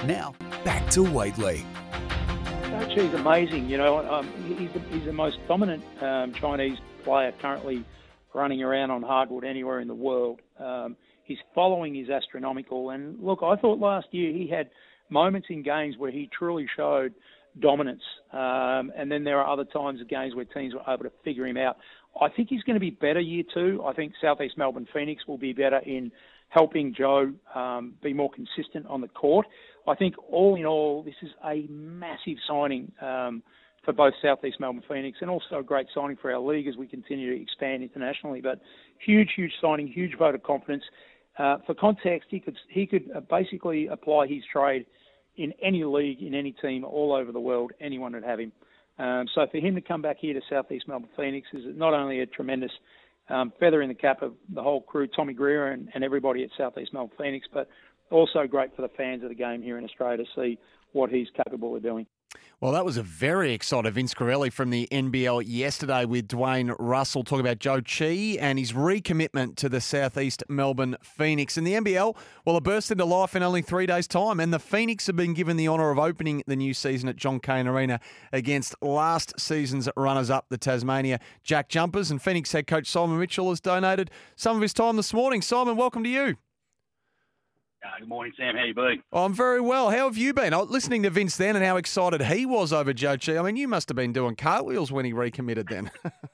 Now, back to Waitley. He's amazing. He's the most dominant Chinese player currently running around on hardwood anywhere in the world. His following is astronomical. And look, I thought last year he had moments in games where he truly showed dominance. And then there are other times of games where teams were able to figure him out. I think he's going to be better year two. I think Southeast Melbourne Phoenix will be better in helping Joe be more consistent on the court. I think all in all, this is a massive signing for both Southeast Melbourne Phoenix and also a great signing for our league as we continue to expand internationally. But huge signing, huge vote of confidence. For context, he could basically apply his trade in any league, in any team all over the world. Anyone would have him. So for him to come back here to Southeast Melbourne Phoenix is not only a tremendous feather in the cap of the whole crew, Tommy Greer and everybody at Southeast Melbourne Phoenix, but also great for the fans of the game here in Australia to see what he's capable of doing. Well, that was a very excited Vince Corelli from the NBL yesterday with Dwayne Russell talking about Joe Chi and his recommitment to the Southeast Melbourne Phoenix. And the NBL, well, it burst into life in only 3 days' time, and the Phoenix have been given the honour of opening the new season at John Cain Arena against last season's runners-up, the Tasmania Jack Jumpers. And Phoenix head coach Simon Mitchell has donated some of his time this morning. Simon, welcome to you. Good morning, Sam. How you been? I'm very well. How have you been? Listening to Vince then and how excited he was over Joe Chi. I mean, you must have been doing cartwheels when he recommitted then.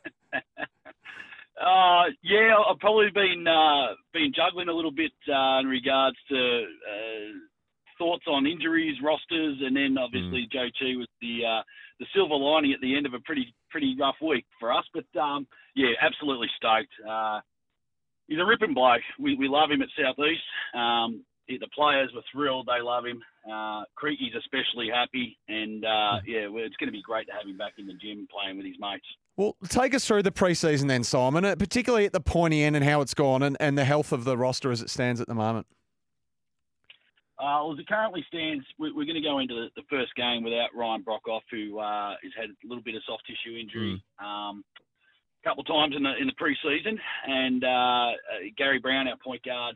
Yeah, I've probably been juggling a little bit in regards to thoughts on injuries, rosters, and then obviously Joe Chi was the silver lining at the end of a pretty rough week for us. But yeah, absolutely stoked. He's a ripping bloke. We love him at Southeast. The players were thrilled. They love him. Creaky's especially happy. And, it's going to be great to have him back in the gym playing with his mates. Well, take us through the pre-season then, Simon, particularly at the pointy end and how it's gone and the health of the roster as it stands at the moment. As it currently stands, we're going to go into the first game without Ryan Brockhoff, who has had a little bit of soft tissue injury. A couple of times in the pre-season, and Gary Brown, our point guard,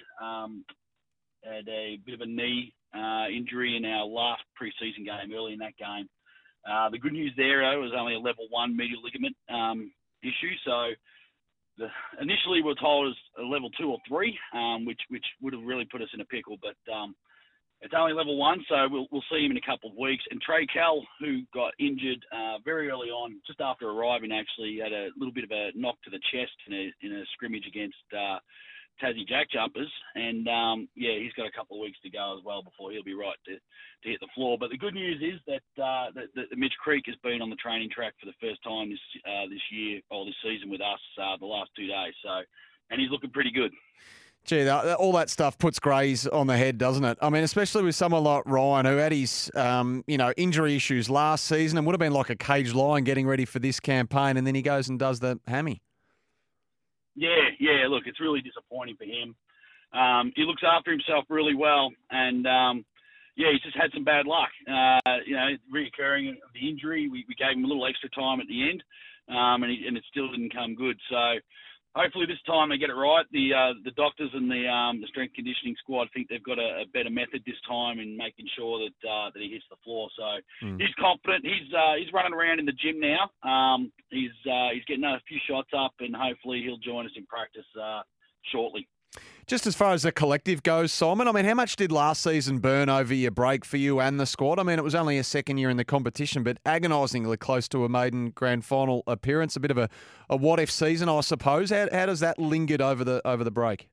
had a bit of a knee injury in our last pre-season game, early in that game. The good news there, though, was only a level 1 medial ligament issue, so initially we were told it was a level 2 or 3, which would have really put us in a pickle, but it's only level 1, so we'll see him in a couple of weeks. And Trey Kell, who got injured very early on, just after arriving, actually had a little bit of a knock to the chest in a scrimmage against Tassie Jack Jumpers, and he's got a couple of weeks to go as well before he'll be right to hit the floor. But the good news is that Mitch Creek has been on the training track for the first time this year or this season with us the last 2 days. So, and he's looking pretty good. Gee, all that stuff puts greys on the head, doesn't it? I mean, especially with someone like Ryan, who had his, injury issues last season and would have been like a caged lion getting ready for this campaign, and then he goes and does the hammy. Yeah. Look, it's really disappointing for him. He looks after himself really well, and he's just had some bad luck. Reoccurring of the injury. We gave him a little extra time at the end, and it still didn't come good. So hopefully this time they get it right. The doctors and the strength conditioning squad think they've got a better method this time in making sure that he hits the floor. So he's confident. He's running around in the gym now. He's getting a few shots up, and hopefully he'll join us in practice shortly. Just as far as the collective goes, Simon, I mean, how much did last season burn over your break for you and the squad? I mean, it was only a second year in the competition, but agonisingly close to a maiden grand final appearance. A bit of a what-if season, I suppose. How does that lingered over the break?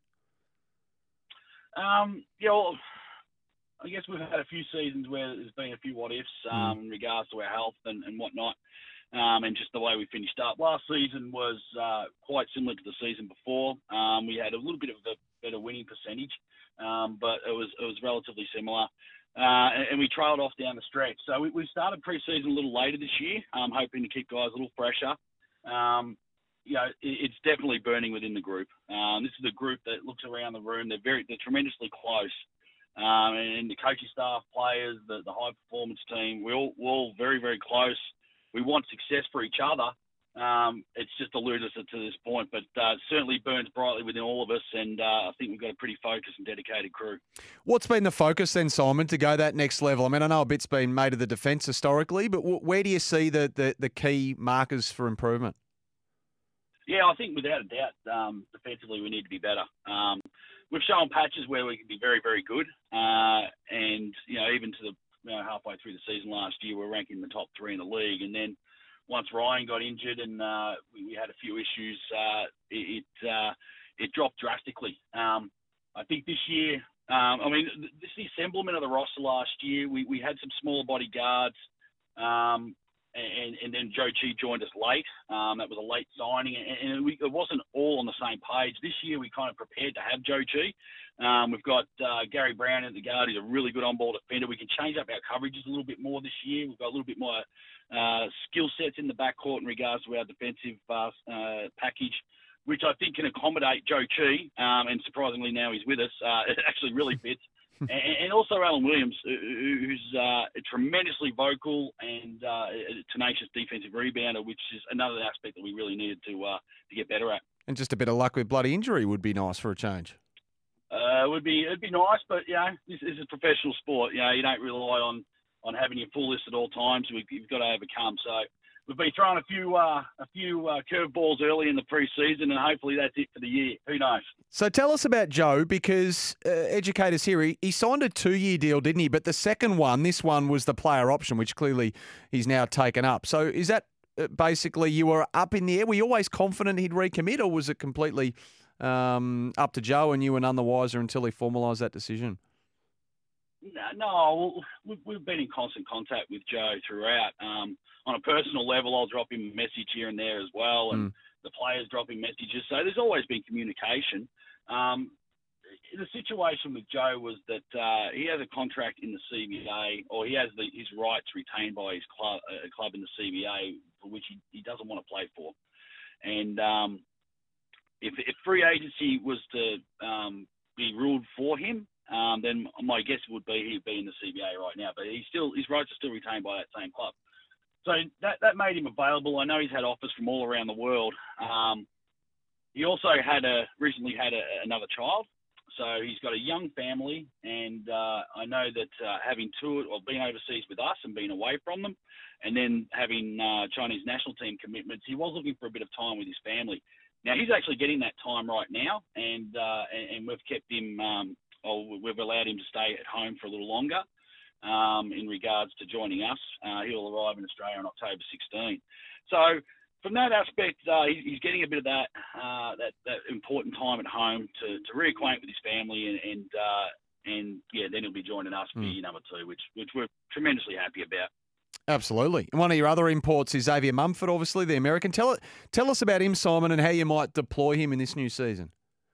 I guess we've had a few seasons where there's been a few what-ifs in regards to our health and whatnot. And just the way we finished up. Last season was quite similar to the season before. We had a little bit of a better winning percentage, but it was relatively similar. And we trailed off down the stretch. So we started pre-season a little later this year, hoping to keep guys a little fresher. It's definitely burning within the group. This is a group that looks around the room. They're tremendously close. And the coaching staff, players, the high performance team, we're all very, very close. We want success for each other, It's just eluded us to this point, but certainly burns brightly within all of us, and I think we've got a pretty focused and dedicated crew. What's been the focus then, Simon, to go that next level? I mean, I know a bit's been made of the defence historically, but where do you see the key markers for improvement? Yeah, I think without a doubt, defensively we need to be better. We've shown patches where we can be very, very good, and even to the halfway through the season last year, we're ranking in the top 3 in the league, and then once Ryan got injured and we had a few issues, it dropped drastically. I think this year, this is the assemblement of the roster last year. We had some smaller body guards, and then Joe Chi joined us late. That was a late signing, and it wasn't all on the same page. This year, we kind of prepared to have Joe Chi. We've got Gary Brown at the guard. He's a really good on-ball defender. We can change up our coverages a little bit more this year. We've got a little bit more skill sets in the backcourt in regards to our defensive package, which I think can accommodate Joe Chi. And surprisingly, now he's with us. It actually really fits. And also Alan Williams, who's tremendously vocal and a tenacious defensive rebounder, which is another aspect that we really needed to get better at. And just a bit of luck with bloody injury would be nice for a change. It'd be nice, but this is a professional sport. You don't rely on having your full list at all times. You've got to overcome. So we've been throwing a few curveballs early in the pre-season, and hopefully that's it for the year. Who knows? So tell us about Joe, because educators here, he signed a 2-year deal, didn't he? But the second one, this one was the player option, which clearly he's now taken up. So is that basically you were up in the air? Were you always confident he'd recommit, or was it completely up to Joe and you were none the wiser until he formalised that decision? No, we've been in constant contact with Joe throughout. On a personal level, I'll drop him a message here and there as well, and the players drop him messages. So there's always been communication. The situation with Joe was that he has a contract in the CBA, or he has his rights retained by his club in the CBA, for which he doesn't want to play for. And if free agency was to be ruled for him, then my guess would be he'd be in the CBA right now. But his rights are still retained by that same club. So that made him available. I know he's had offers from all around the world. He also recently had another child. So he's got a young family, and I know that having toured or been overseas with us and being away from them, and then having Chinese national team commitments, he was looking for a bit of time with his family. Now he's actually getting that time right now, and we've kept him. We've allowed him to stay at home for a little longer in regards to joining us. He'll arrive in Australia on October 16. So from that aspect, he's getting a bit of that important time at home to reacquaint with his family, and then he'll be joining us for year number 2, which we're tremendously happy about. Absolutely. And one of your other imports is Xavier Mumford, obviously, the American. Tell us about him, Simon, and how you might deploy him in this new season.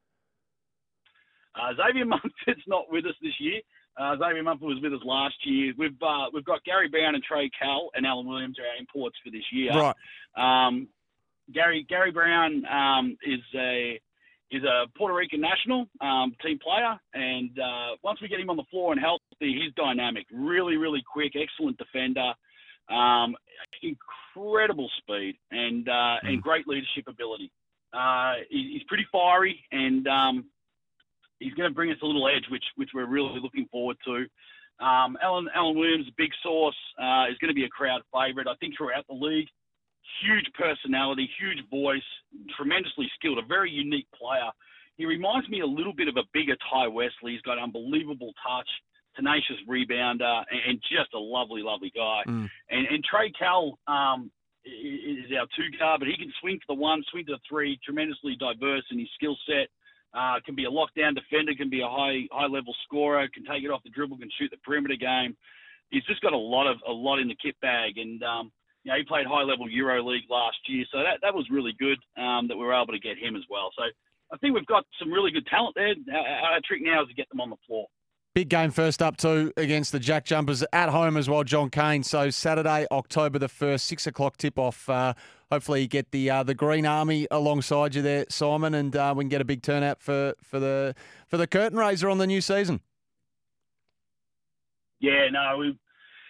Xavier Mumford's not with us this year. Xavier Mumford was with us last year. We've got Gary Brown and Trey Cal and Alan Williams are our imports for this year. Right. Gary Brown is a Puerto Rican national team player, and once we get him on the floor and healthy, he's dynamic. Really, really quick, excellent defender. Incredible speed and great leadership ability. He's pretty fiery, and he's going to bring us a little edge, which we're really looking forward to. Alan Williams, a big source, is going to be a crowd favourite, I think, throughout the league. Huge personality, huge voice, tremendously skilled, a very unique player. He reminds me a little bit of a bigger Ty Wesley. He's got unbelievable touch, tenacious rebounder, and just a lovely, lovely guy. And Trey Cal is our 2 guard, but he can swing to the 1, swing to the 3, tremendously diverse in his skill set. Can be a lockdown defender, can be a high-level scorer, can take it off the dribble, can shoot the perimeter game. He's just got a lot in the kit bag, and he played high-level EuroLeague last year, so that was really good that we were able to get him as well. So I think we've got some really good talent there. Our trick now is to get them on the floor. Big game first up too against the Jack Jumpers at home as well, John Cain. So Saturday, October the 1st, 6 o'clock tip-off. Hopefully you get the Green Army alongside you there, Simon, and we can get a big turnout for the curtain raiser on the new season. Yeah, no,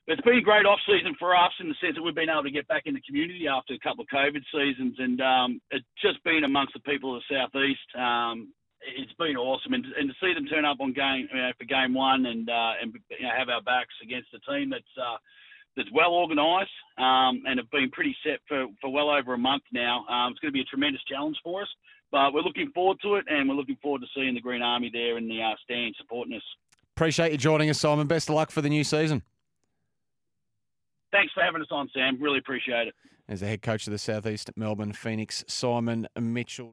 it's been a great off-season for us in the sense that we've been able to get back in the community after a couple of COVID seasons, and it's just been amongst the people of the Southeast. It's been awesome, and to see them turn up on for game one and have our backs against a team that's well organised and have been pretty set for well over a month now. It's going to be a tremendous challenge for us, but we're looking forward to it, and we're looking forward to seeing the Green Army there in the stand supporting us. Appreciate you joining us, Simon. Best of luck for the new season. Thanks for having us on, Sam. Really appreciate it. As the head coach of the Southeast Melbourne Phoenix, Simon Mitchell.